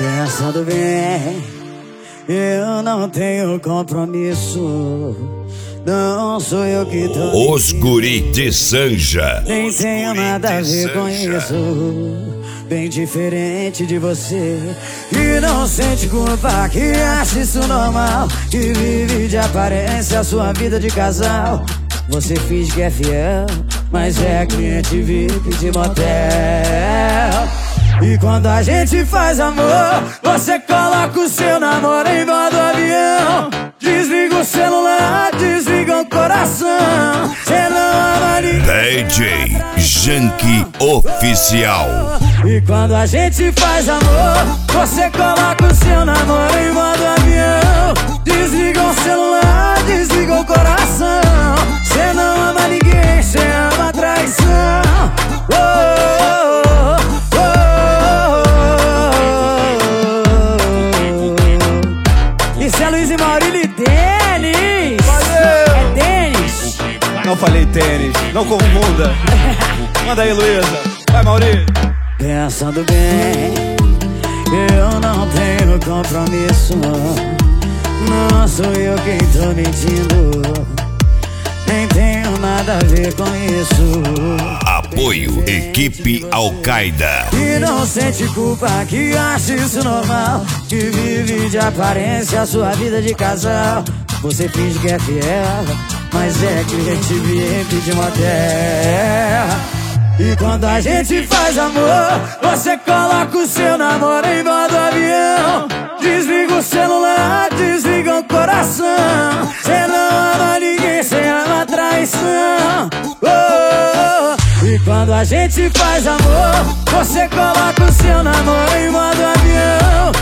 Pensando bem, eu não tenho compromisso. Não sou eu que tô. Os guri de Sanja. Nem tenho nada a ver com isso. Bem diferente de você, que não sente culpa, que acha isso normal, que vive de aparência a sua vida de casal. Você finge que é fiel, mas é cliente VIP de motel. E quando a gente faz amor, você coloca o seu namoro em modo avião. Desliga o celular, desliga o coração. Cê não ama ninguém. DJ Junkie Oficial. E quando a gente faz amor, você coloca o seu namoro em modo avião. Desliga o celular, desliga o coração. Cê não ama ninguém, cê ama a traição. Isso é Luiz e Maurílio e Denis. Valeu! É Denis. Não falei tênis, não confunda. Manda aí, Luísa. Vai, Maurílio. Pensando bem, eu não tenho compromisso. Não sou eu quem tô mentindo. Nem tenho nada a ver com isso. Apoio Equipe Al-Qaeda. E não sente culpa, que acha isso normal, que vive de aparência a sua vida de casal. Você finge que é fiel, mas é cliente VIP de motel. E quando a gente faz amor, você coloca o seu namoro em modo avião. Desliga o celular, desliga o coração. Cê não ama ninguém, cê ama a traição. E quando a gente faz amor, você coloca o seu namoro em modo avião.